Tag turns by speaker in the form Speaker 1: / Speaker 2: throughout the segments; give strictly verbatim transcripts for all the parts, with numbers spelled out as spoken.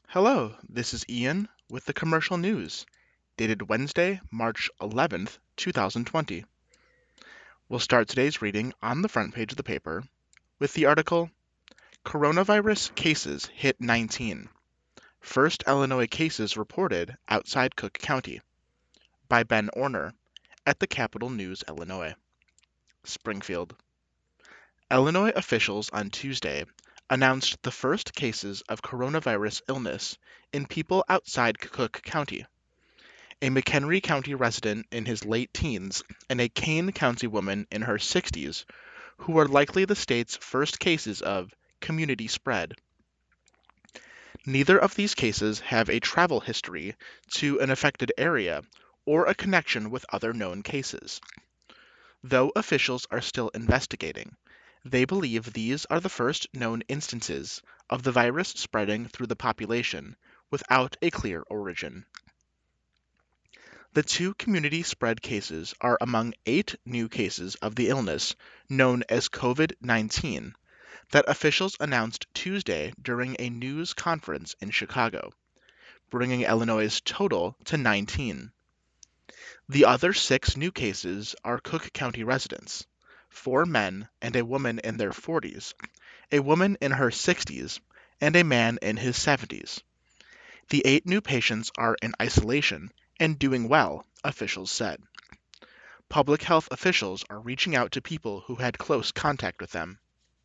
Speaker 1: Hello, this is Ian with the commercial news, dated Wednesday, March eleventh, two thousand twenty. We'll start today's reading on the front page of the paper with the article Coronavirus Cases Hit nineteen. First Illinois Cases Reported Outside Cook County by Ben Orner at the Capital News, Illinois. Springfield. Illinois officials on Tuesday announced the first cases of coronavirus illness in people outside Cook County. A McHenry County resident in his late teens and a Kane County woman in her sixties, who are likely the state's first cases of community spread. Neither of these cases have a travel history to an affected area or a connection with other known cases. Though officials are still investigating, they believe these are the first known instances of the virus spreading through the population without a clear origin. The two community spread cases are among eight new cases of the illness known as COVID nineteen that officials announced Tuesday during a news conference in Chicago, bringing Illinois' total to nineteen. The other six new cases are Cook County residents, four men and a woman in their forties, a woman in her sixties, and a man in his seventies. The eight new patients are in isolation and doing well, officials said. Public health officials are reaching out to people who had close contact with them.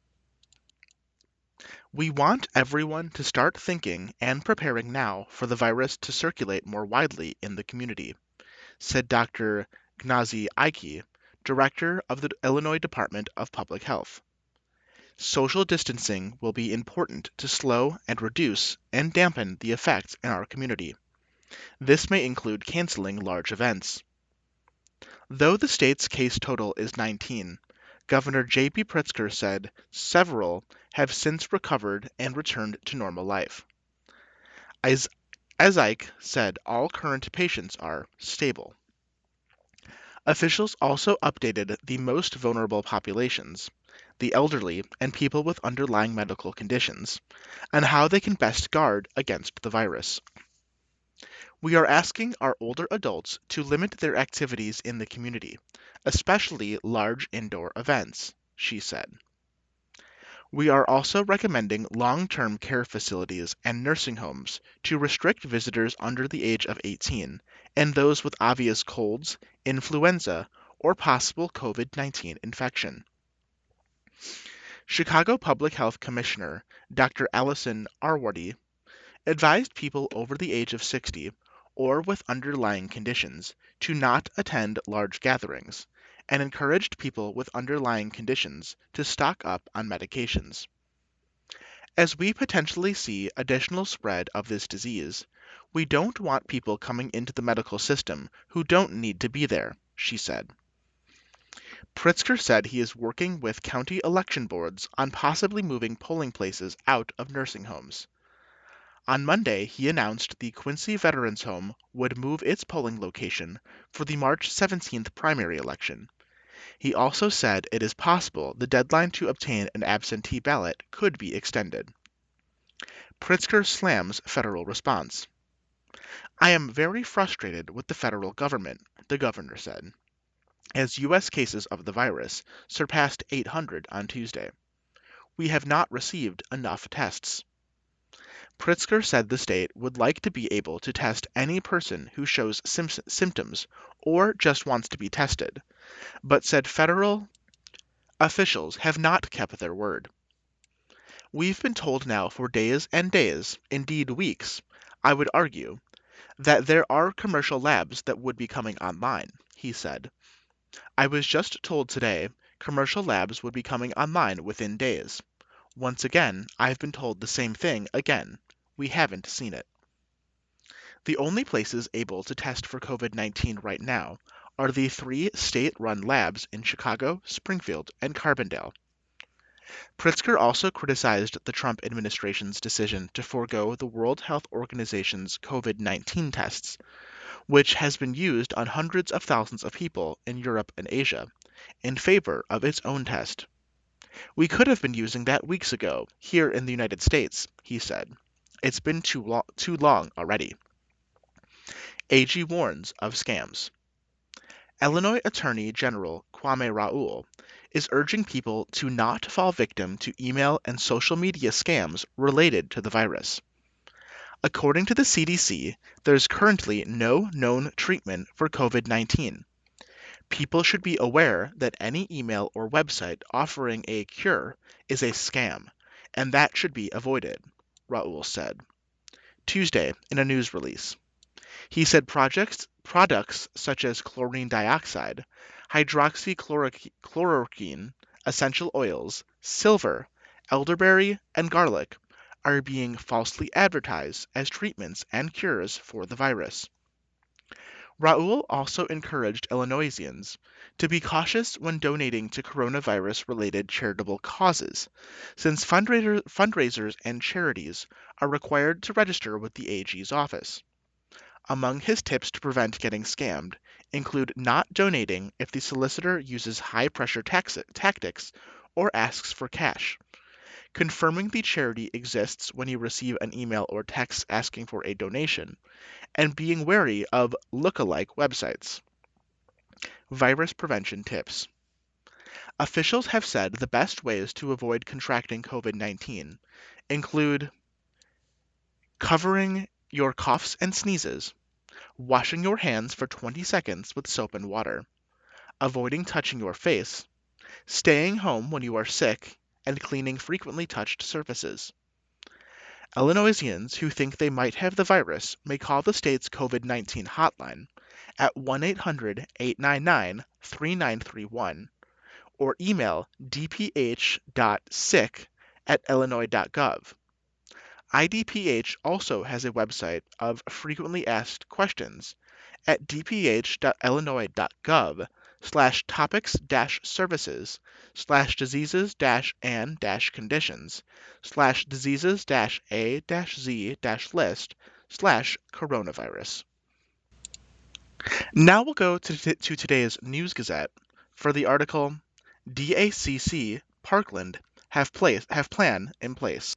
Speaker 1: We want everyone to start thinking and preparing now for the virus to circulate more widely in the community, said Doctor Gnazy Ike, director of the Illinois Department of Public Health. Social distancing will be important to slow and reduce and dampen the effects in our community. This may include canceling large events. Though the state's case total is nineteen, Governor J B Pritzker said several have since recovered and returned to normal life. As, as Ike said, all current patients are stable. Officials also updated the most vulnerable populations, the elderly and people with underlying medical conditions, on how they can best guard against the virus. We are asking our older adults to limit their activities in the community, especially large indoor events, she said. We are also recommending long-term care facilities and nursing homes to restrict visitors under the age of eighteen and those with obvious colds, influenza, or possible COVID nineteen infection. Chicago Public Health Commissioner Doctor Allison Arwady advised people over the age of sixty or with underlying conditions to not attend large gatherings, and encouraged people with underlying conditions to stock up on medications. As we potentially see additional spread of this disease, we don't want people coming into the medical system who don't need to be there, she said. Pritzker said he is working with county election boards on possibly moving polling places out of nursing homes. On Monday, he announced the Quincy Veterans Home would move its polling location for the March seventeenth primary election. He also said it is possible the deadline to obtain an absentee ballot could be extended. Pritzker slams federal response. I am very frustrated with the federal government, the governor said, as U S cases of the virus surpassed eight hundred on Tuesday. We have not received enough tests. Pritzker said the state would like to be able to test any person who shows sim- symptoms or just wants to be tested, but said federal officials have not kept their word. We've been told now for days and days, indeed weeks, I would argue, that there are commercial labs that would be coming online, he said. I was just told today commercial labs would be coming online within days. Once again, I've been told the same thing again. We haven't seen it. The only places able to test for COVID nineteen right now are the three state-run labs in Chicago, Springfield, and Carbondale. Pritzker also criticized the Trump administration's decision to forego the World Health Organization's COVID nineteen tests, which has been used on hundreds of thousands of people in Europe and Asia, in favor of its own test. We could have been using that weeks ago, here in the United States, he said, It's been too, lo- too long already. A G warns of scams. Illinois Attorney General Kwame Raoul is urging people to not fall victim to email and social media scams related to the virus. According to the C D C, there is currently no known treatment for COVID nineteen. People should be aware that any email or website offering a cure is a scam, and that should be avoided, Raoul said Tuesday in a news release. He said projects, products such as chlorine dioxide, hydroxychloroquine, essential oils, silver, elderberry, and garlic are being falsely advertised as treatments and cures for the virus. Raoul also encouraged Illinoisans to be cautious when donating to coronavirus related charitable causes, since fundraiser, fundraisers and charities are required to register with the A G's office. Among his tips to prevent getting scammed include not donating if the solicitor uses high pressure tax- tactics or asks for cash, confirming the charity exists when you receive an email or text asking for a donation, and being wary of look-alike websites. Virus prevention tips. Officials have said the best ways to avoid contracting COVID nineteen include covering your coughs and sneezes, washing your hands for twenty seconds with soap and water, avoiding touching your face, staying home when you are sick, and cleaning frequently touched surfaces. Illinoisans who think they might have the virus may call the state's COVID nineteen hotline at one eight hundred, eight nine nine, three nine three one or email d p h dot sick at illinois dot gov. I D P H also has a website of frequently asked questions at d p h dot illinois dot gov slash topics dash services slash diseases dash and dash conditions slash diseases dash a dash z dash list slash coronavirus. Now we'll go to, t- to today's News Gazette for the article D A C C Parkland have, place, have plan in place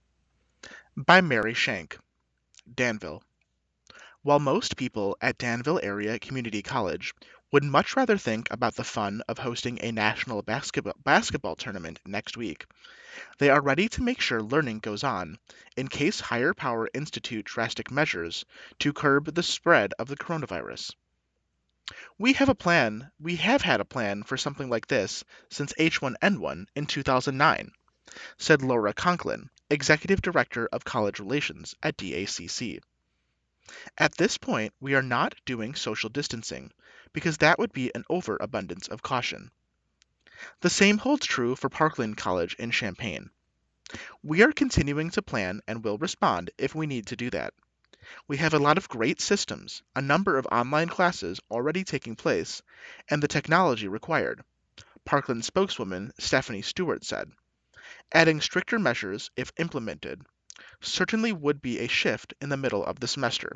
Speaker 1: by Mary Shank, Danville. While most people at Danville Area Community College would much rather think about the fun of hosting a national basketball, basketball tournament next week, they are ready to make sure learning goes on in case higher power institute drastic measures to curb the spread of the coronavirus. We have a plan, we have had a plan for something like this since H one N one in two thousand nine, said Laura Conklin, Executive Director of College Relations at D A C C. At this point, we are not doing social distancing, because that would be an overabundance of caution. The same holds true for Parkland College in Champaign. We are continuing to plan and will respond if we need to do that. We have a lot of great systems, a number of online classes already taking place, and the technology required, Parkland spokeswoman Stephanie Stewart said. Adding stricter measures, if implemented, certainly would be a shift in the middle of the semester.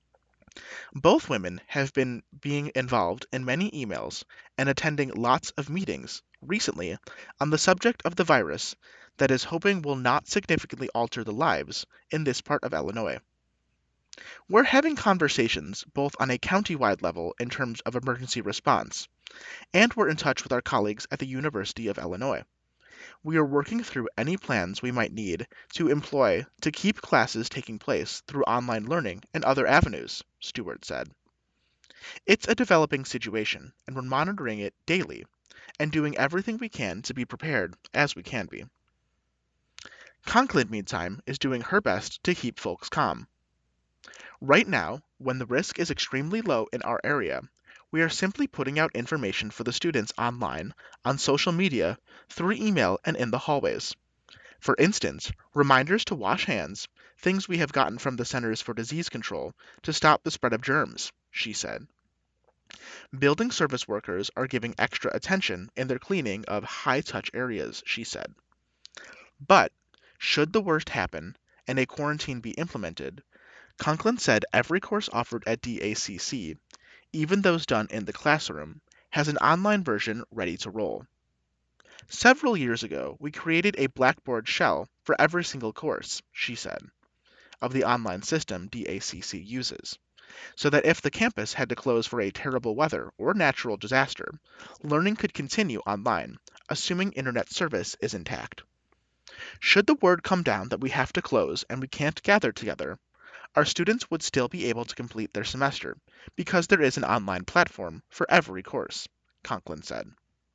Speaker 1: Both women have been being involved in many emails and attending lots of meetings recently on the subject of the virus that is hoping will not significantly alter the lives in this part of Illinois. We're having conversations both on a county-wide level in terms of emergency response, and we're in touch with our colleagues at the University of Illinois. We are working through any plans we might need to employ to keep classes taking place through online learning and other avenues, Stewart said. It's a developing situation, and we're monitoring it daily and doing everything we can to be prepared as we can be. Conklin, meantime, is doing her best to keep folks calm. Right now, when the risk is extremely low in our area, we are simply putting out information for the students online, on social media, through email, and in the hallways. For instance, reminders to wash hands, things we have gotten from the Centers for Disease Control to stop the spread of germs, she said. Building service workers are giving extra attention in their cleaning of high-touch areas, she said. But, should the worst happen and a quarantine be implemented, Conklin said every course offered at D A C C, even those done in the classroom, has an online version ready to roll. Several years ago, we created a Blackboard shell for every single course, she said. of the online system D A C C uses, so that if the campus had to close for a terrible weather or natural disaster, learning could continue online, assuming internet service is intact. Should the word come down that we have to close and we can't gather together, our students would still be able to complete their semester because there is an online platform for every course, Conklin said.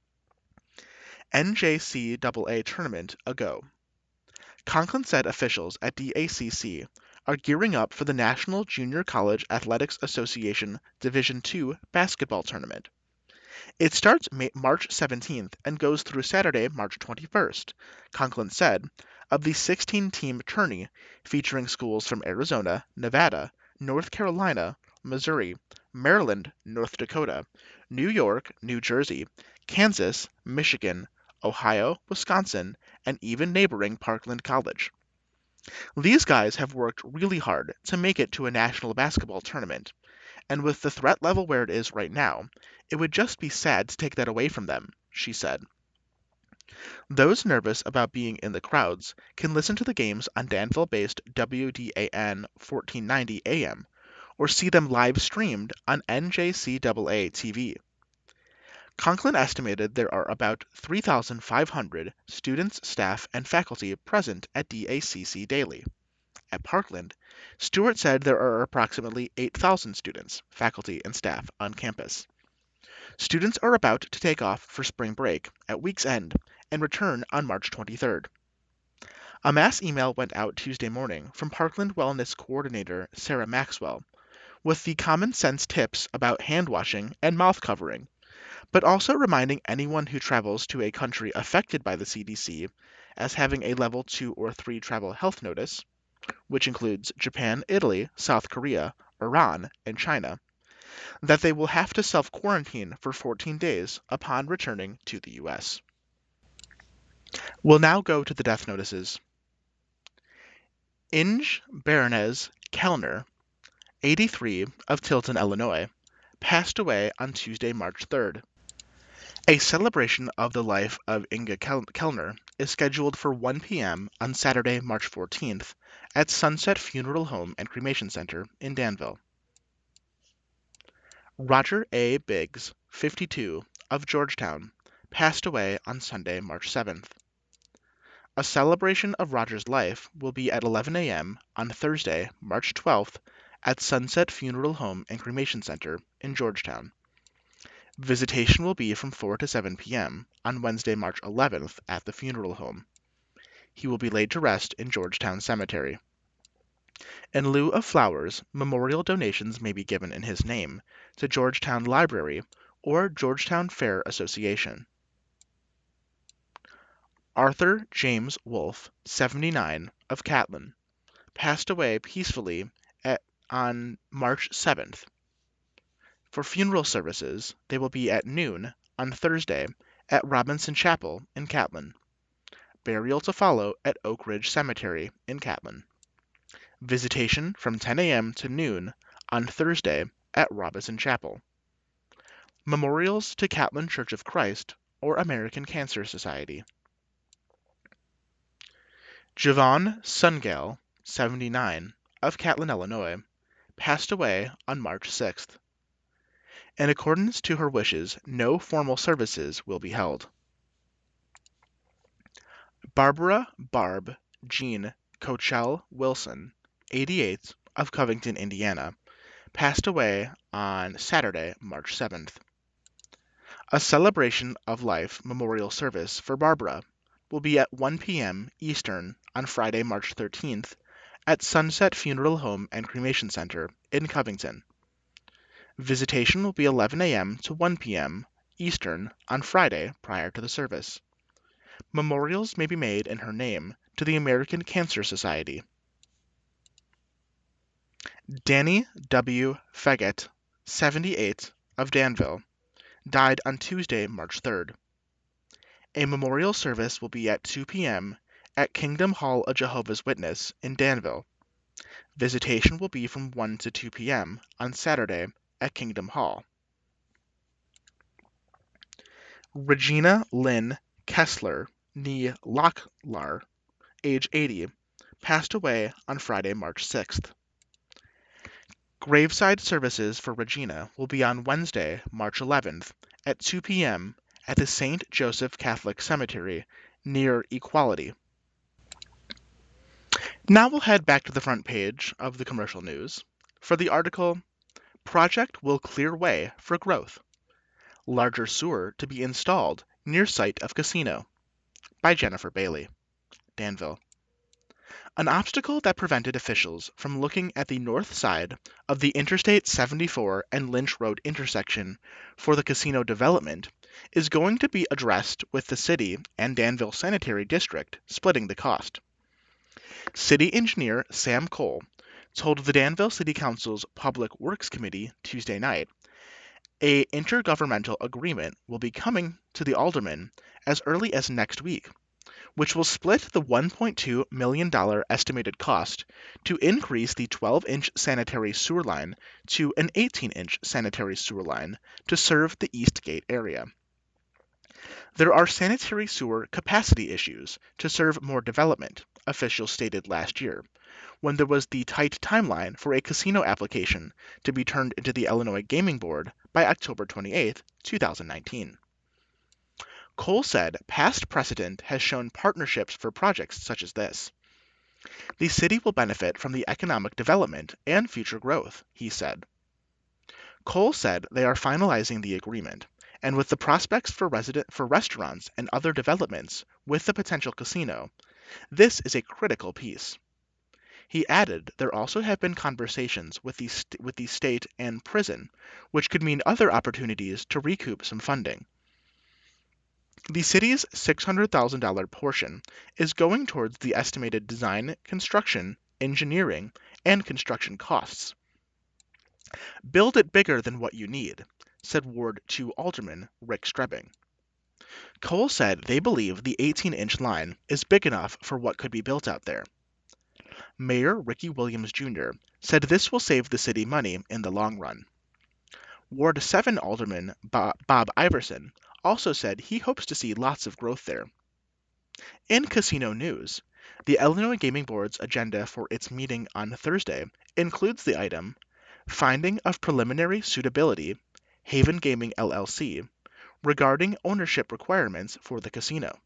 Speaker 1: N J C A A tournament a go. Conklin said officials at D A C C are gearing up for the National Junior College Athletics Association Division two basketball tournament. It starts March seventeenth and goes through Saturday, March twenty-first, Conklin said, of the sixteen-team tourney featuring schools from Arizona, Nevada, North Carolina, Missouri, Maryland, North Dakota, New York, New Jersey, Kansas, Michigan, Ohio, Wisconsin, and even neighboring Parkland College. These guys have worked really hard to make it to a national basketball tournament, and with the threat level where it is right now, it would just be sad to take that away from them, she said. Those nervous about being in the crowds can listen to the games on Danville-based W D A N fourteen ninety A M or see them live streamed on N J C A A T V. Conklin estimated there are about three thousand five hundred students, staff, and faculty present at D A C C daily. At Parkland, Stewart said there are approximately eight thousand students, faculty, and staff on campus. Students are about to take off for spring break at week's end and return on March twenty-third. A mass email went out Tuesday morning from Parkland Wellness Coordinator Sarah Maxwell with the common sense tips about hand washing and mouth covering, but also reminding anyone who travels to a country affected by the C D C as having a level two or three travel health notice, which includes Japan, Italy, South Korea, Iran, and China, that they will have to self-quarantine for fourteen days upon returning to the U S. We'll now go to the death notices. Inge Bernays Kellner, eighty-three, of Tilton, Illinois, passed away on Tuesday, March third. A celebration of the life of Inge Kellner is scheduled for one p m on Saturday, March fourteenth, at Sunset Funeral Home and Cremation Center in Danville. Roger A. Biggs, fifty-two, of Georgetown, passed away on Sunday, March seventh. A celebration of Roger's life will be at eleven a m on Thursday, March twelfth, at Sunset Funeral Home and Cremation Center in Georgetown. Visitation will be from four to seven p m on Wednesday, March eleventh, at the funeral home. He will be laid to rest in Georgetown Cemetery. In lieu of flowers, memorial donations may be given in his name to Georgetown Library or Georgetown Fair Association. Arthur James Wolfe, seventy-nine, of Catlin, passed away peacefully at, on March seventh. For funeral services, they will be at noon on Thursday at Robinson Chapel in Catlin. Burial to follow at Oak Ridge Cemetery in Catlin. Visitation from ten a m to noon on Thursday at Robinson Chapel. Memorials to Catlin Church of Christ or American Cancer Society. Javon Sungale, seventy-nine, of Catlin, Illinois, passed away on March sixth. In accordance to her wishes, no formal services will be held. Barbara Barb Jean Cochelle Wilson, eighty-eight, of Covington, Indiana, passed away on Saturday, March seventh. A celebration of life memorial service for Barbara will be at one p m Eastern on Friday, March thirteenth, at Sunset Funeral Home and Cremation Center in Covington. Visitation will be eleven a m to one p m Eastern on Friday prior to the service. Memorials may be made in her name to the American Cancer Society. Danny W. Feggett, seventy-eight, of Danville, died on Tuesday, March third. A memorial service will be at two p m at Kingdom Hall of Jehovah's Witness in Danville. Visitation will be from one to two p m on Saturday at Kingdom Hall. Regina Lynn Kessler, née Locklar, age eighty, passed away on Friday, March sixth. Graveside services for Regina will be on Wednesday, March eleventh, at two p m at the Saint Joseph Catholic Cemetery near Equality. Now we'll head back to the front page of the commercial news for the article, Project Will Clear Way for Growth. Larger sewer to be installed near site of casino, by Jennifer Bailey, Danville. An obstacle that prevented officials from looking at the north side of the Interstate seventy-four and Lynch Road intersection for the casino development is going to be addressed with the city and Danville Sanitary District splitting the cost. City engineer Sam Cole told the Danville City Council's Public Works Committee Tuesday night a intergovernmental agreement will be coming to the aldermen as early as next week, which will split the one point two million dollars estimated cost to increase the twelve-inch sanitary sewer line to an eighteen-inch sanitary sewer line to serve the Eastgate area. There are sanitary sewer capacity issues to serve more development, officials stated last year, when there was the tight timeline for a casino application to be turned into the Illinois Gaming Board by October twenty-eighth, two thousand nineteen. Cole said past precedent has shown partnerships for projects such as this. The city will benefit from the economic development and future growth, he said. Cole said they are finalizing the agreement, and with the prospects for, resident, for restaurants and other developments with the potential casino, this is a critical piece. He added there also have been conversations with the, st- with the state and prison, which could mean other opportunities to recoup some funding. The city's six hundred thousand dollars portion is going towards the estimated design, construction, engineering, and construction costs. Build it bigger than what you need, said Ward two Alderman Rick Strebbing. Cole said they believe the eighteen-inch line is big enough for what could be built out there. Mayor Ricky Williams Junior said this will save the city money in the long run. Ward seven Alderman Bob Iverson also said he hopes to see lots of growth there. In casino news, the Illinois Gaming Board's agenda for its meeting on Thursday includes the item, Finding of Preliminary Suitability, Haven Gaming L L C, regarding ownership requirements for the casino.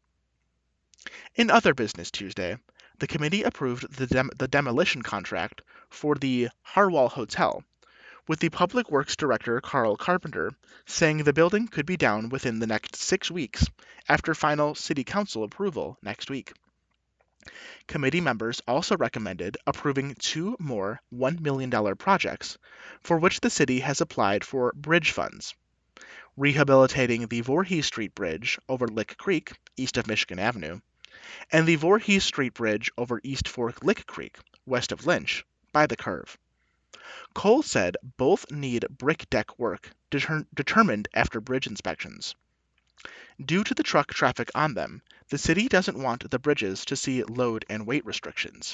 Speaker 1: In other business Tuesday, the committee approved the, dem- the demolition contract for the Harwell Hotel, with the Public Works Director Carl Carpenter saying the building could be down within the next six weeks after final City Council approval next week. Committee members also recommended approving two more one million dollars projects for which the city has applied for bridge funds, rehabilitating the Voorhees Street Bridge over Lick Creek, east of Michigan Avenue, and the Voorhees Street Bridge over East Fork Lick Creek, west of Lynch, by the curve. Cole said both need brick deck work deter- determined after bridge inspections. Due to the truck traffic on them, the city doesn't want the bridges to see load and weight restrictions.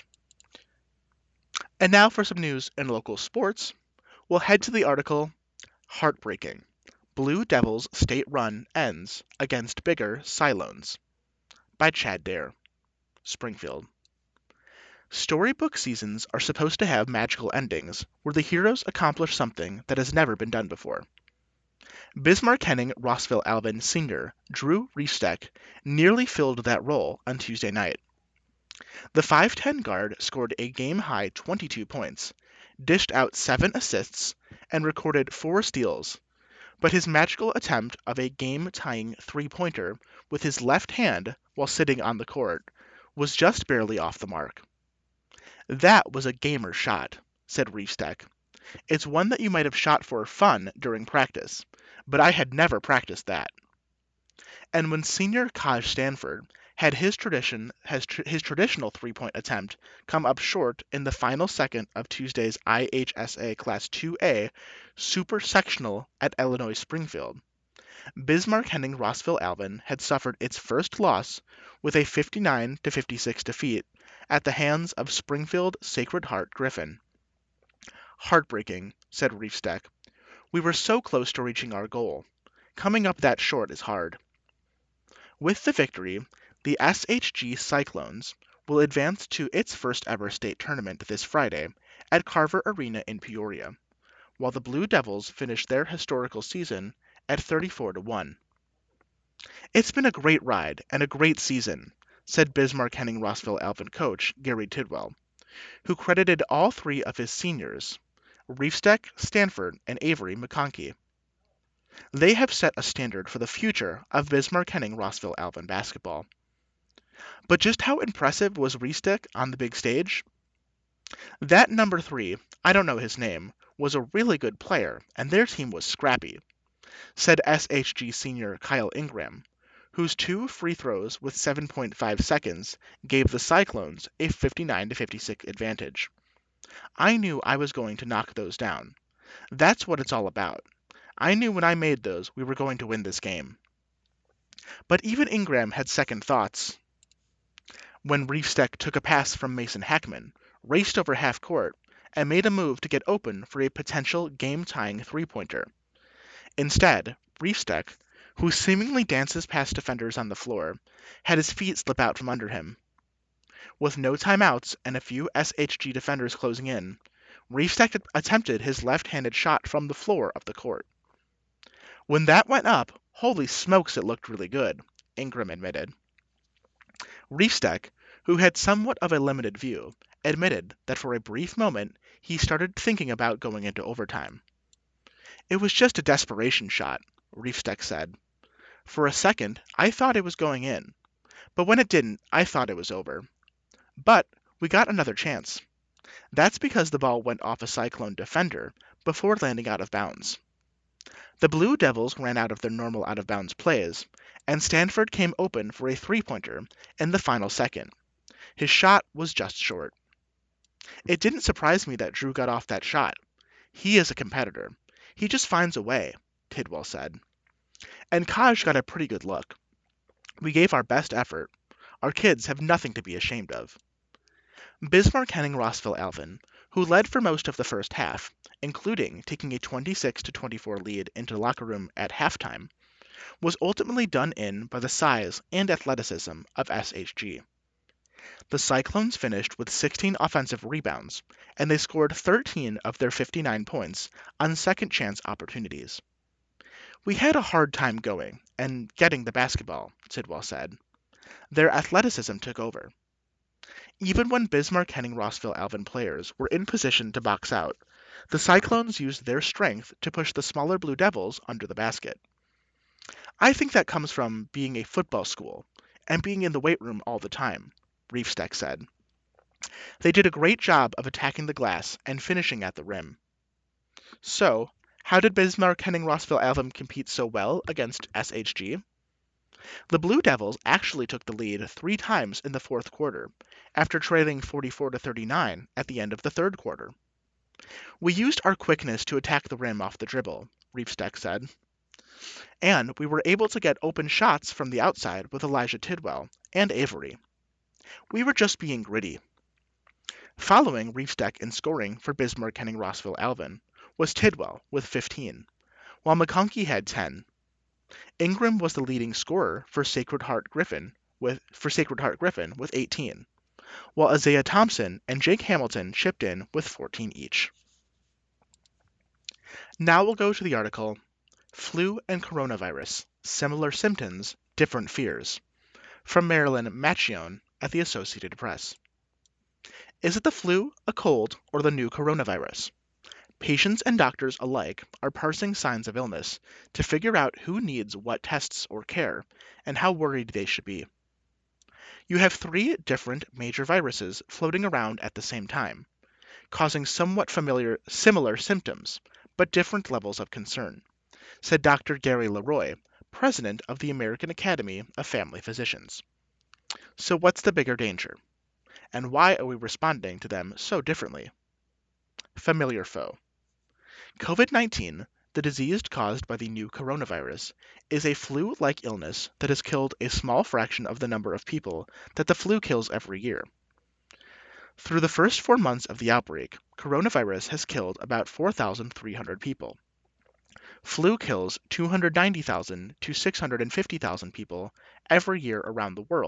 Speaker 1: And now for some news in local sports. We'll head to the article, Heartbreaking. Blue Devils State Run Ends Against Bigger Cyclones, by Chad Dare, Springfield. Storybook seasons are supposed to have magical endings where the heroes accomplish something that has never been done before. Bismarck Henning Rossville Alvin Senior Drew Riefsteck nearly filled that role on Tuesday night. The five ten guard scored a game-high twenty-two points, dished out seven assists, and recorded four steals, but his magical attempt of a game-tying three-pointer with his left hand while sitting on the court was just barely off the mark. That was a gamer shot, said Riefsteck. It's one that you might have shot for fun during practice, but I had never practiced that. And when senior Kaj Stanford had his tradition has tr- his traditional three-point attempt come up short in the final second of Tuesday's I H S A Class two A Super Sectional at Illinois Springfield, Bismarck Henning Rossville Alvin had suffered its first loss with a fifty-nine to fifty-six defeat at the hands of Springfield Sacred Heart Griffin. Heartbreaking, said Riefsteck. We were so close to reaching our goal. Coming up that short is hard. With the victory, the S H G Cyclones will advance to its first ever state tournament this Friday at Carver Arena in Peoria, while the Blue Devils finish their historical season at thirty-four to one. "It's been a great ride and a great season," said Bismarck Henning Rossville Alvin coach Gary Tidwell, who credited all three of his seniors, Riefsteck, Stanford, and Avery McConkey. They have set a standard for the future of Bismarck Henning Rossville Alvin basketball. But just how impressive was Riefsteck on the big stage? That number three, I don't know his name, was a really good player, and their team was scrappy, said S H G senior Kyle Ingram, whose two free throws with seven point five seconds gave the Cyclones a fifty-nine to fifty-six advantage. "I knew I was going to knock those down. That's what it's all about. I knew when I made those we were going to win this game." But even Ingram had second thoughts when Riefsteck took a pass from Mason Heckman, raced over half court, and made a move to get open for a potential game-tying three-pointer. Instead, Riefsteck, who seemingly dances past defenders on the floor, had his feet slip out from under him. With no timeouts and a few S H G defenders closing in, Riefsteck attempted his left-handed shot from the floor of the court. "When that went up, holy smokes, it looked really good," Ingram admitted. Riefsteck, who had somewhat of a limited view, admitted that for a brief moment he started thinking about going into overtime. "It was just a desperation shot," Riefsteck said. "For a second, I thought it was going in, but when it didn't, I thought it was over. But we got another chance. That's because the ball went off a Cyclone defender before landing out of bounds. The Blue Devils ran out of their normal out-of-bounds plays, and Stanford came open for a three-pointer in the final second. His shot was just short. It didn't surprise me that Drew got off that shot. He is a competitor. He just finds a way," Tidwell said. "And Kaj got a pretty good look. We gave our best effort. Our kids have nothing to be ashamed of." Bismarck Henning Rossville Alvin, who led for most of the first half, including taking a twenty-six to twenty-four lead into the locker room at halftime, was ultimately done in by the size and athleticism of S H G. The Cyclones finished with sixteen offensive rebounds, and they scored thirteen of their fifty-nine points on second-chance opportunities. "We had a hard time going and getting the basketball," Tidwell said. "Their athleticism took over. Even when Bismarck Henning Rossville Alvin players were in position to box out, the Cyclones used their strength to push the smaller Blue Devils under the basket. I think that comes from being a football school and being in the weight room all the time," Riefsteck said. "They did a great job of attacking the glass and finishing at the rim." So, how did Bismarck Henning Rossville Alvin compete so well against S H G? The Blue Devils actually took the lead three times in the fourth quarter, after trailing forty-four to thirty-nine at the end of the third quarter. "We used our quickness to attack the rim off the dribble," Riefsteck said. "And we were able to get open shots from the outside with Elijah Tidwell and Avery. We were just being gritty." Following Riefsteck in scoring for Bismarck Henning Rossville Alvin was Tidwell with fifteen, while McConkey had ten. Ingram was the leading scorer for Sacred Heart Griffin with for Sacred Heart Griffin with eighteen, while Isaiah Thompson and Jake Hamilton chipped in with fourteen each. Now we'll go to the article, "Flu and Coronavirus, Similar Symptoms, Different Fears," from Marilyn Macchione at the Associated Press. Is it the flu, a cold, or the new coronavirus? Patients and doctors alike are parsing signs of illness to figure out who needs what tests or care and how worried they should be. You have three different major viruses floating around at the same time, causing somewhat familiar, similar symptoms, but different levels of concern, said Doctor Gary Leroy, president of the American Academy of Family Physicians. So what's the bigger danger? And why are we responding to them so differently? Familiar foe. COVID nineteen, the disease caused by the new coronavirus, is a flu-like illness that has killed a small fraction of the number of people that the flu kills every year. Through the first four months of the outbreak, coronavirus has killed about four thousand three hundred people. Flu kills two hundred ninety thousand to six hundred fifty thousand people every year around the world,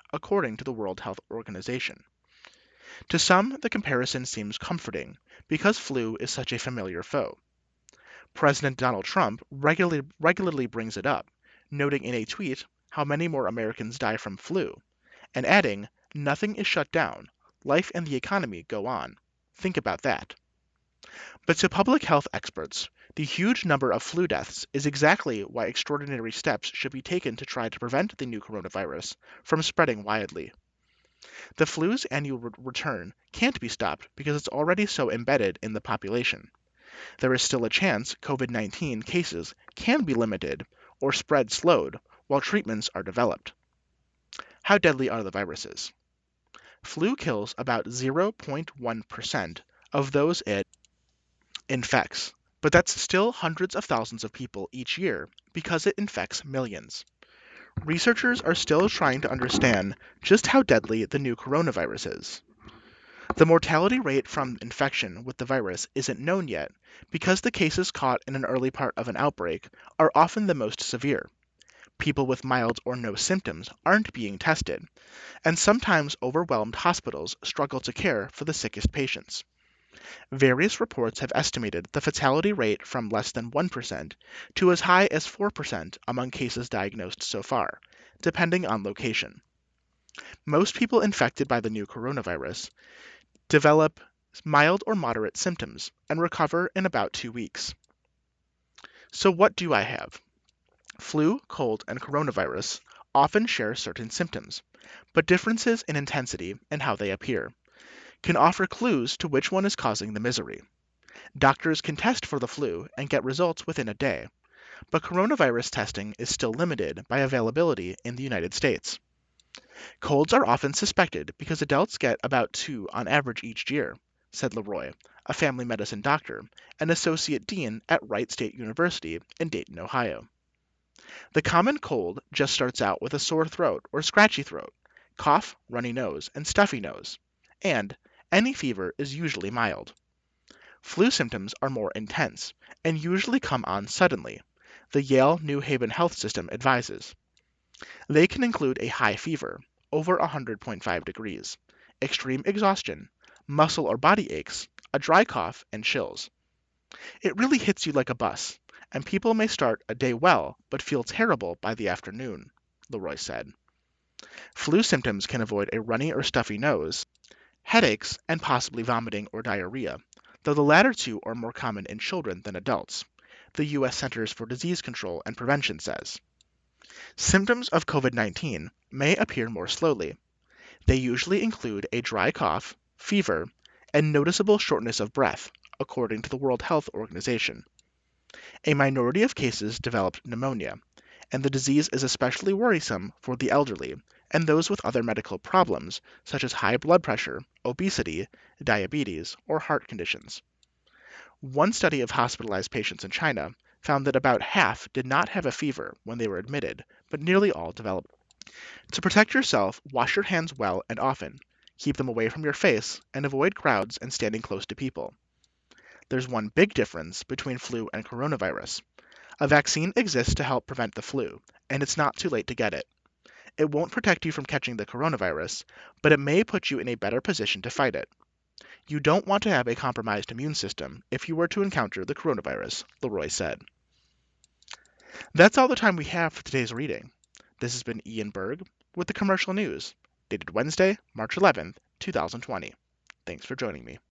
Speaker 1: according to the World Health Organization. To some, the comparison seems comforting because flu is such a familiar foe. President Donald Trump regularly, regularly brings it up, noting in a tweet how many more Americans die from flu, and adding, "Nothing is shut down. Life and the economy go on." Think about that. But to public health experts, the huge number of flu deaths is exactly why extraordinary steps should be taken to try to prevent the new coronavirus from spreading widely. The flu's annual re- return can't be stopped because it's already so embedded in the population. There is still a chance COVID nineteen cases can be limited or spread slowed while treatments are developed. How deadly are the viruses? Flu kills about zero point one percent of those it infects, but that's still hundreds of thousands of people each year because it infects millions. Researchers are still trying to understand just how deadly the new coronavirus is. The mortality rate from infection with the virus isn't known yet because the cases caught in an early part of an outbreak are often the most severe. People with mild or no symptoms aren't being tested, and sometimes overwhelmed hospitals struggle to care for the sickest patients. Various reports have estimated the fatality rate from less than one percent to as high as four percent among cases diagnosed so far, depending on location. Most people infected by the new coronavirus develop mild or moderate symptoms and recover in about two weeks. So, what do I have? Flu, cold, and coronavirus often share certain symptoms, but differences in intensity and how they appear can offer clues to which one is causing the misery. Doctors can test for the flu and get results within a day, but coronavirus testing is still limited by availability in the United States. Colds are often suspected because adults get about two on average each year, said Leroy, a family medicine doctor and associate dean at Wright State University in Dayton, Ohio. The common cold just starts out with a sore throat or scratchy throat, cough, runny nose, and stuffy nose, and any fever is usually mild. Flu symptoms are more intense and usually come on suddenly, the Yale New Haven Health System advises. They can include a high fever, over one hundred point five degrees, extreme exhaustion, muscle or body aches, a dry cough, and chills. It really hits you like a bus, and people may start a day well but feel terrible by the afternoon, Leroy said. Flu symptoms can avoid a runny or stuffy nose, headaches, and possibly vomiting or diarrhea, though the latter two are more common in children than adults, the U S Centers for Disease Control and Prevention says. Symptoms of COVID nineteen may appear more slowly. They usually include a dry cough, fever, and noticeable shortness of breath, according to the World Health Organization. A minority of cases develop pneumonia, and the disease is especially worrisome for the elderly and those with other medical problems, such as high blood pressure, obesity, diabetes, or heart conditions. One study of hospitalized patients in China found that about half did not have a fever when they were admitted, but nearly all developed. To protect yourself, wash your hands well and often. Keep them away from your face and avoid crowds and standing close to people. There's one big difference between flu and coronavirus. A vaccine exists to help prevent the flu, and it's not too late to get it. It won't protect you from catching the coronavirus, but it may put you in a better position to fight it. You don't want to have a compromised immune system if you were to encounter the coronavirus, Leroy said. That's all the time we have for today's reading. This has been Ian Berg with the Commercial News, dated Wednesday, March eleventh, two thousand twenty. Thanks for joining me.